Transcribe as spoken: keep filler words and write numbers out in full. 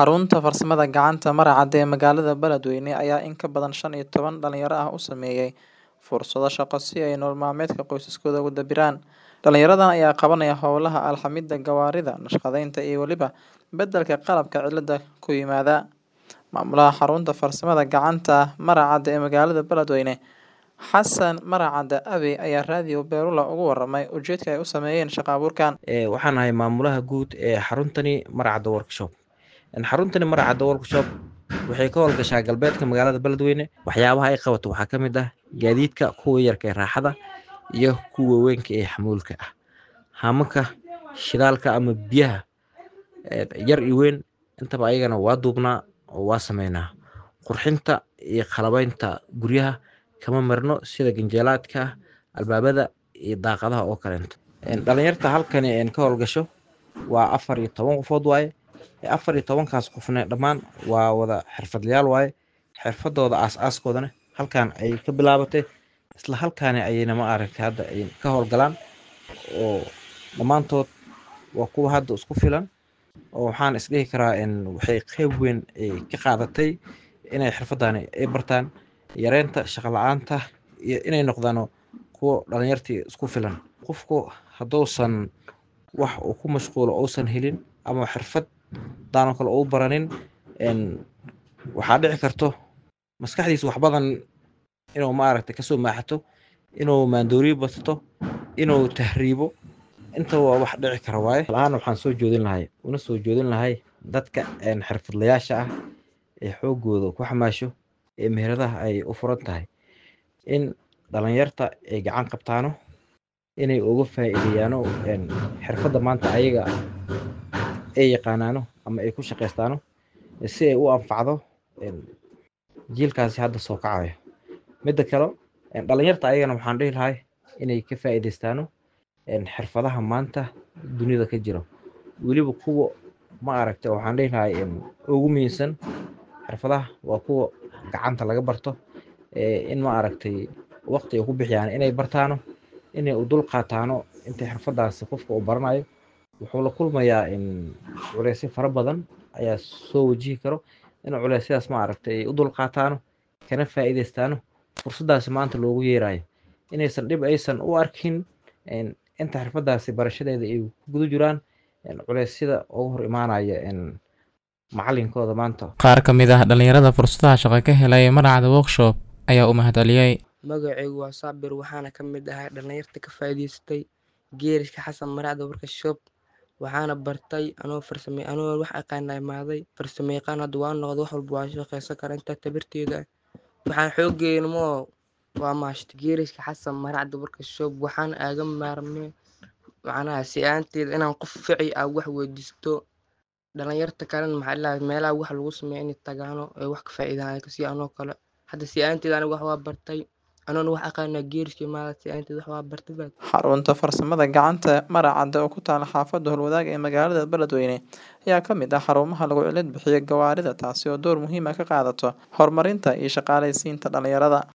Xarunta farsamada gacanta Maracadde ee magaalada Beledweyne ayaa in ka badan shan iyo toban dhalinyaro ah u sameeyay fursado shaqo si ay nolol maalmeedka qoysaskooda ugu dabiraan. Dhalinyaradan ayaa qabanaya hawlaha alxamida gawaarida, naqshadeynta iyo weliba beddelka qalabka cilada ku yimaada. Maamulaha xarunta farsamada gacanta Maracadde ee magaalada Beledweyne, Xasan Maracadde Abe ayaa raadiyo Beerula uga warramay ujeedka ay u sameeyeen shaqo abuurkan. ee waxaan ahay maamulaha guud ee xaruntani Maracadde Workshop. In xaruntani Maracadde Workshop waxay ka howlgashaa galbeedka magaalada Beledweyne. Waxyaabaha ay qabato waxaa ka mid ah gaadiidka kuwa yarka ee raaxada iyo kuwa weynka ee xamuulka ah. Haamaka shidaalka ama biyaha ee yar iyo weyn intaba ayagana waa duubnaa oo waa sameynaa. Qurxinta iyo qalabaynta guryaha kama marno sida ganjeelaadka, albaabada iyo daaqadaha oo kaleento. Een dhalinyarta halkani een ka howlgasho waa afar iyo toban qofood waaye. afar iyo toban kaas qofna dhammaan waa wada xirfadlayaal waaye. Xirfadooda aas-aaskoodana halkaan ay ka bilaabatay isla halkaan ayayna ma aragtay hadda ay ka howlgalaan oo dhammaantood waa kuwa hadda isku filan oo waxaan is dhihi karaa in waxay qayb weyn ay ka qaadatay inay xirfadani ay bartaan yareenta shaqo la'aanta iyo inay noqdaan kuwa dhalinyartii isku filan. Qofku haddoosan wax uu ku mashquulo uusan helin ama xirfad daano kale uu baranin een waxaa dhici karto maskaxdiisa wax badan inuu ma aragtay kasoo maaxato inuu maandooriyo bato inuu tahriibo inta waa wax dhici kara waaye. La'aan waxaan soo joodin lahay una soo joodin lahay dadka een xirfadlayaasha ah ee xoogooda ku xamaasho ee meheradaha ay u furan tahay in dhalinyarta ay gacan qabtaano inay uga faa'iideeyaan een xirfadda maanta ayaga ay yaqaanaano ama ay ku shaqeystaano si ay u anfacdo een jiilkaasi hadda soo kacayo. Midda kale een dhalinyarta ayagana waxaan dhihi lahay inay ka faa'iideystaano een xirfadaha maanta dunida ka jiro. Weliba kuwa ma aragtay waxaan dhihi lahay in ugu muhiimsan xirfadaha waa kuwa gacanta laga barto ee in ma aragtay waqti ay ku bixiyaan inay bartaano inay u dul qaataano inta xirfadaasi qofka uu baranayo wuxuu la kulmayaa in culeysyo fara badan ayaa soo wajihi karo in culeysyadaas ma aragtay u dul qaataano kana faa'iideystaano fursadaasi maanta loogu yeerayo inaysan dhib aysan u arkin in inta xirfadaasi barashadeeda ay ku guda jiraan in culeysyada ugu hor imaanaya in macallinkooda maanta. Qaar ka mid ah dhalinyarada fursadaha shaqo ka helay Maracadde Workshop ayaa u mahadceliyay. Magacaygu waa Saabir waxaana ka mid ahay dhalinyarta ka faa'iideystay geeriska Xasan Maracadde Workshop. Waxaana bartay anoo farsamay anoo wax aqaanay maaday farsamayaqaan hadda waan noqdo wax walba waan shaqeysan karaa inta tabirteeda. Waxaan xooggeeyna mo waa maashta geeriska Xasan Maracadde Workshop waxaan aaga maarmay macnaha si aanteed inaan qof fiici ah wax weydiisto dhalinyarta kalena maxaa ilaa meelaha wax lagu sameeyo in tagaano ay wax ka faa'iidaan ka sii anoo kale hadda si aanteed aniga wax waa bartay anoo wax aqaanay geeriska maaday si aanteed wax waa bartay. Xarunta farsamada gacanta Maracadde oo ku taal xaafadda Howlwadaag ee magaalada Beledweyne ayaa ka mid ah xarumaha lagu cilad bixiyo gawaarida taasi oo door muhiim ah ka qaadato horumarinta iyo shaqaaleysiinta dhalinyarada.